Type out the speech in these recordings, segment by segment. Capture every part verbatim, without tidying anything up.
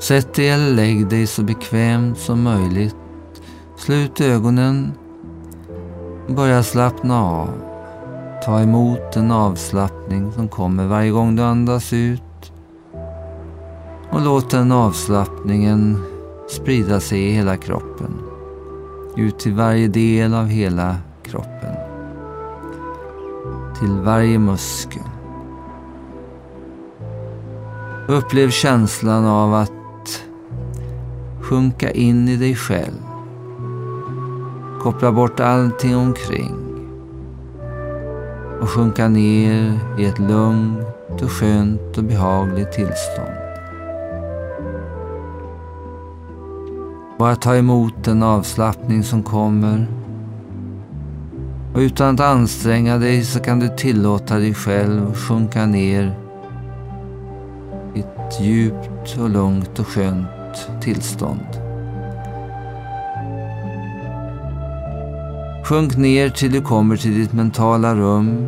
Sätt dig eller lägg dig så bekvämt som möjligt. Slut ögonen och börja slappna av. Ta emot den avslappning som kommer varje gång du andas ut. Och låt den avslappningen sprida sig i hela kroppen. Ut till varje del av hela kroppen. Till varje muskel. Upplev känslan av att sjunka in i dig själv. Koppla bort allting omkring. Och sjunka ner i ett lugnt och skönt och behagligt tillstånd. Bara ta emot den avslappning som kommer. Och utan att anstränga dig så kan du tillåta dig själv sjunka ner i ett djupt och lugnt och skönt tillstånd. Sjunk ner till du kommer till ditt mentala rum.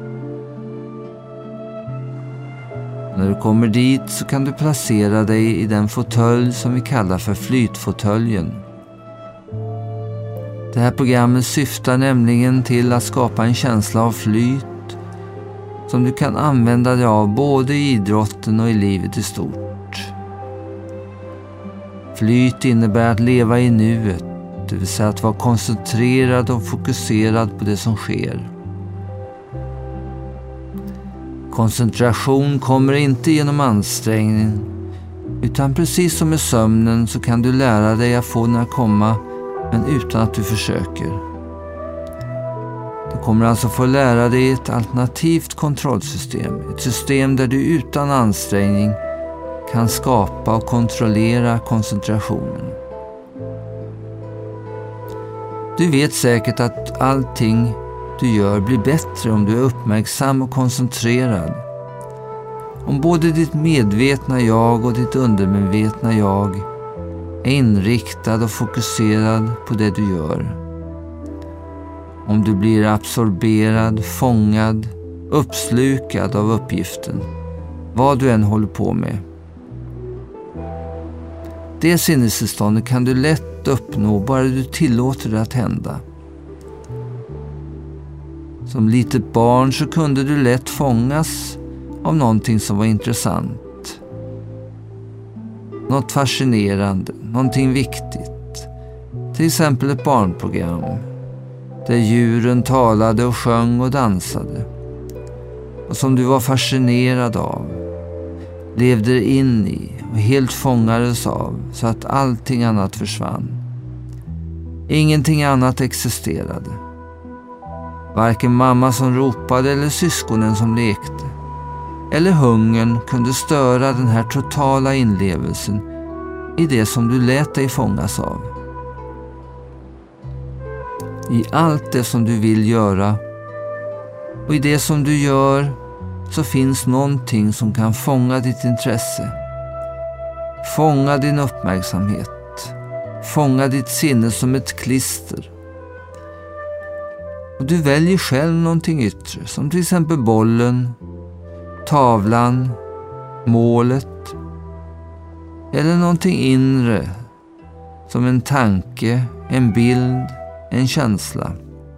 När du kommer dit så kan du placera dig i den fåtölj som vi kallar för flytfåtöljen. Det här programmet syftar nämligen till att skapa en känsla av flyt som du kan använda dig av både i idrotten och i livet i stort. Flyt innebär att leva i nuet, det vill säga att vara koncentrerad och fokuserad på det som sker. Koncentration kommer inte genom ansträngning, utan precis som med sömnen så kan du lära dig att få den att komma, men utan att du försöker. Du kommer alltså få lära dig ett alternativt kontrollsystem, ett system där du utan ansträngning kan skapa och kontrollera koncentrationen. Du vet säkert att allting du gör blir bättre om du är uppmärksam och koncentrerad. Om både ditt medvetna jag och ditt undermedvetna jag är inriktad och fokuserad på det du gör. Om du blir absorberad, fångad, uppslukad av uppgiften, vad du än håller på med. Det sinnestillståndet kan du lätt uppnå bara du tillåter det att hända. Som litet barn så kunde du lätt fångas av någonting som var intressant. Något fascinerande, någonting viktigt. Till exempel ett barnprogram där djuren talade och sjöng och dansade. Och som du var fascinerad av, levde in i och helt fångades av så att allting annat försvann. Ingenting annat existerade. Varken mamma som ropade eller syskonen som lekte. Eller hungern kunde störa den här totala inlevelsen i det som du lät dig fångas av. I allt det som du vill göra och i det som du gör så finns någonting som kan fånga ditt intresse. Fånga din uppmärksamhet. Fånga ditt sinne som ett klister. Och du väljer själv någonting yttre, som till exempel bollen, tavlan, målet eller någonting inre som en tanke, en bild, en känsla.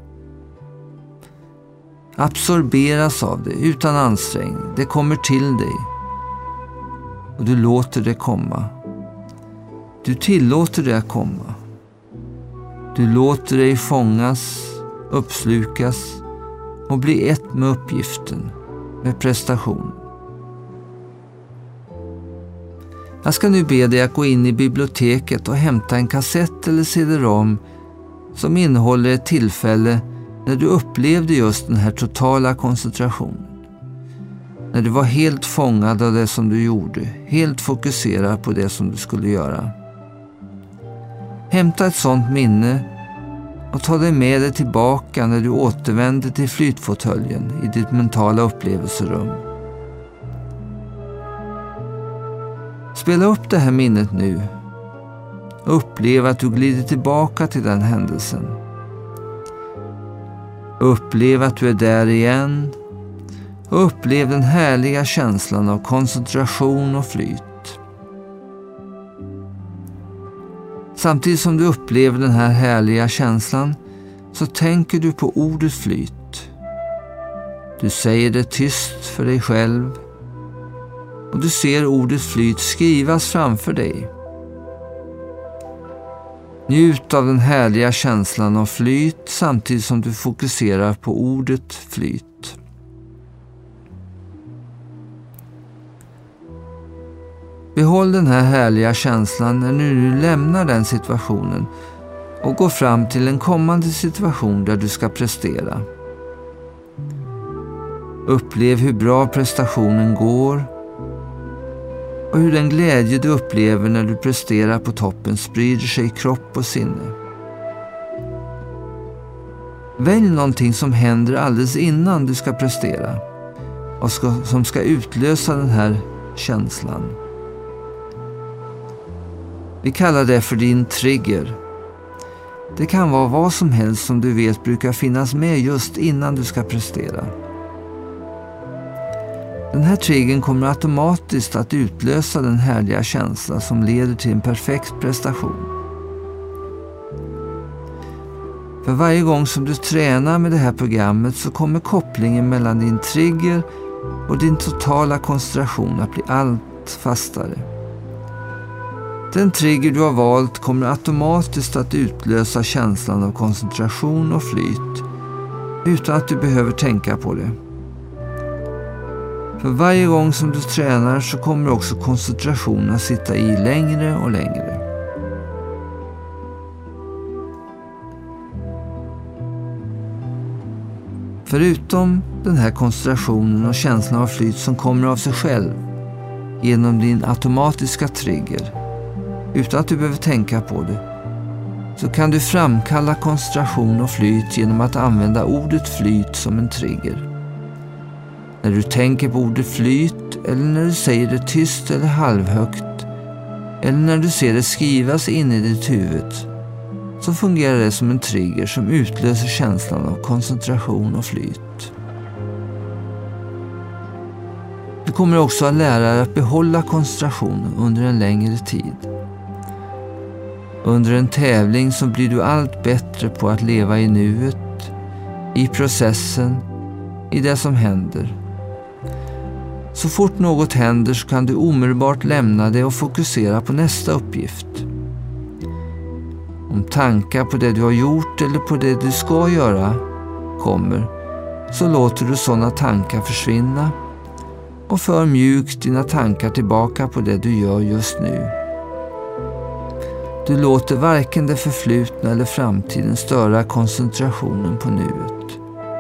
Absorberas av det utan ansträngning. Det kommer till dig och du låter det komma. Du tillåter det att komma. Du låter dig fångas, uppslukas och bli ett med uppgiften, med prestation. Jag ska nu be dig att gå in i biblioteket och hämta en kassett eller C D-rom som innehåller ett tillfälle när du upplevde just den här totala koncentrationen. När du var helt fångad av det som du gjorde, helt fokuserad på det som du skulle göra. Hämta ett sådant minne och ta dig med dig tillbaka när du återvänder till flytfåtöljen i ditt mentala upplevelserum. Spela upp det här minnet nu. Upplev att du glider tillbaka till den händelsen. Upplev att du är där igen och upplev den härliga känslan av koncentration och flyt. Samtidigt som du upplever den här härliga känslan så tänker du på ordet flyt. Du säger det tyst för dig själv och du ser ordet flyt skrivas framför dig. Njut av den härliga känslan av flyt samtidigt som du fokuserar på ordet flyt. Behåll den här härliga känslan när du nu lämnar den situationen och går fram till en kommande situation där du ska prestera. Upplev hur bra prestationen går och hur den glädje du upplever när du presterar på toppen sprider sig i kropp och sinne. Välj någonting som händer alldeles innan du ska prestera och ska, som ska utlösa den här känslan. Vi kallar det för din trigger. Det kan vara vad som helst som du vet brukar finnas med just innan du ska prestera. Den här triggern kommer automatiskt att utlösa den härliga känsla som leder till en perfekt prestation. För varje gång som du tränar med det här programmet så kommer kopplingen mellan din trigger och din totala koncentration att bli allt fastare. Den trigger du har valt kommer automatiskt att utlösa känslan av koncentration och flyt utan att du behöver tänka på det. För varje gång som du tränar så kommer också koncentrationen att sitta i längre och längre. Förutom den här koncentrationen och känslan av flyt som kommer av sig själv genom din automatiska trigger utan att du behöver tänka på det, så kan du framkalla koncentration och flyt genom att använda ordet flyt som en trigger. När du tänker på ordet flyt eller när du säger det tyst eller halvhögt eller när du ser det skrivas in i ditt huvud så fungerar det som en trigger som utlöser känslan av koncentration och flyt. Du kommer också att lära dig att behålla koncentrationen under en längre tid. Under en tävling så blir du allt bättre på att leva i nuet, i processen, i det som händer. Så fort något händer så kan du omedelbart lämna det och fokusera på nästa uppgift. Om tankar på det du har gjort eller på det du ska göra kommer, så låter du sådana tankar försvinna och för mjukt dina tankar tillbaka på det du gör just nu. Du låter varken det förflutna eller framtiden störa koncentrationen på nuet.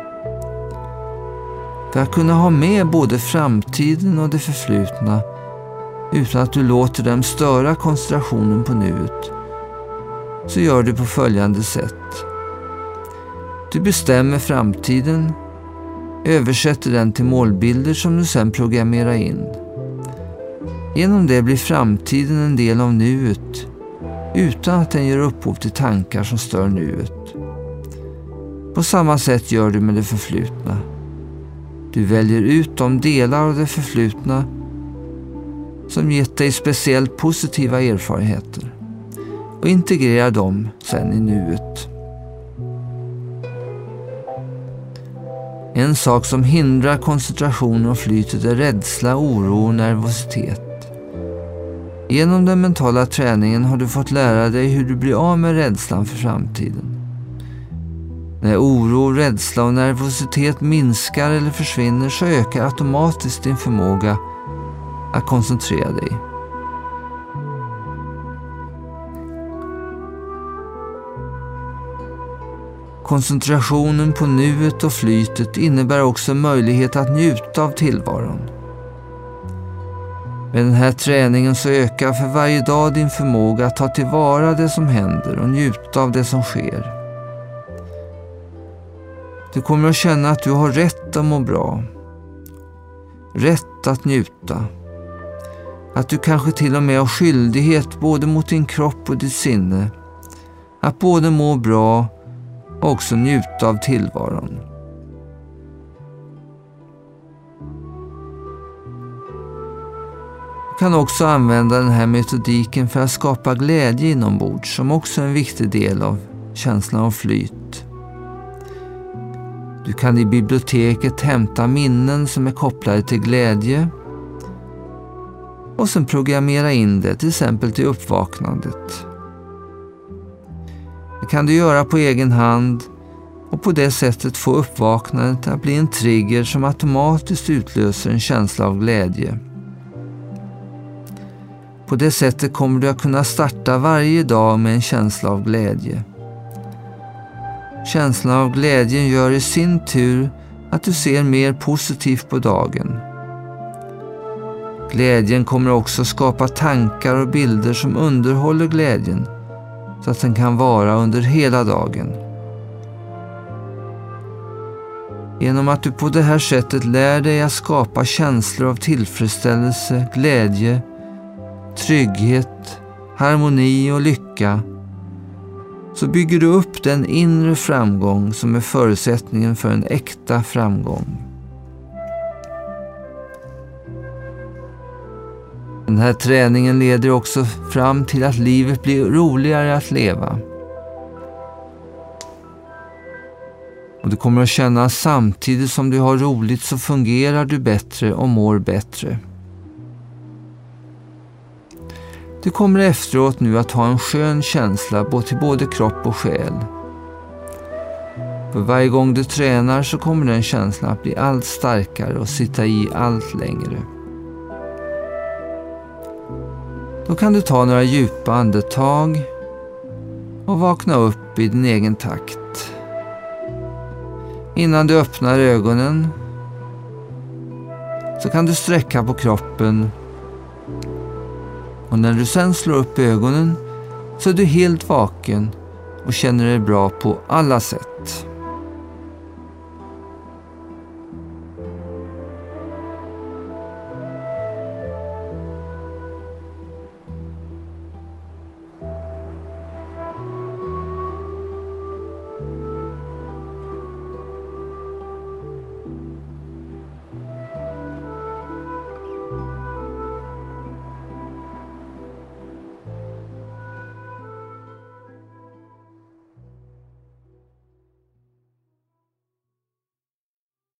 För att kunna ha med både framtiden och det förflutna utan att du låter dem störa koncentrationen på nuet, så gör du på följande sätt. Du bestämmer framtiden, översätter den till målbilder som du sedan programmerar in. Genom det blir framtiden en del av nuet utan att den ger upphov till tankar som stör nuet. På samma sätt gör du med det förflutna. Du väljer ut de delar av det förflutna som gett dig speciellt positiva erfarenheter och integrerar dem sedan i nuet. En sak som hindrar koncentration och flytet är rädsla, oro och nervositet. Genom den mentala träningen har du fått lära dig hur du blir av med rädslan för framtiden. När oro, rädsla och nervositet minskar eller försvinner så ökar automatiskt din förmåga att koncentrera dig. Koncentrationen på nuet och flytet innebär också möjlighet att njuta av tillvaron. Med den här träningen så ökar för varje dag din förmåga att ta tillvara det som händer och njuta av det som sker. Du kommer att känna att du har rätt att må bra. Rätt att njuta. Att du kanske till och med har skyldighet både mot din kropp och ditt sinne. Att både må bra och också njuta av tillvaron. Du kan också använda den här metodiken för att skapa glädje inombords, som också är en viktig del av känslan av flyt. Du kan i biblioteket hämta minnen som är kopplade till glädje och sen programmera in det, till exempel till uppvaknandet. Det kan du göra på egen hand och på det sättet få uppvaknandet att bli en trigger som automatiskt utlöser en känsla av glädje. På det sättet kommer du att kunna starta varje dag med en känsla av glädje. Känslan av glädjen gör i sin tur att du ser mer positivt på dagen. Glädjen kommer också skapa tankar och bilder som underhåller glädjen så att den kan vara under hela dagen. Genom att du på det här sättet lär dig att skapa känslor av tillfredsställelse, glädje, trygghet, harmoni och lycka, så bygger du upp den inre framgång som är förutsättningen för en äkta framgång. Den här träningen leder också fram till att livet blir roligare att leva. Och du kommer att känna att samtidigt som du har roligt så fungerar du bättre och mår bättre. Du kommer efteråt nu att ha en skön känsla till både kropp och själ. För varje gång du tränar så kommer den känslan att bli allt starkare och sitta i allt längre. Då kan du ta några djupa andetag och vakna upp i din egen takt. Innan du öppnar ögonen så kan du sträcka på kroppen, och när du sen slår upp ögonen så är du helt vaken och känner dig bra på alla sätt.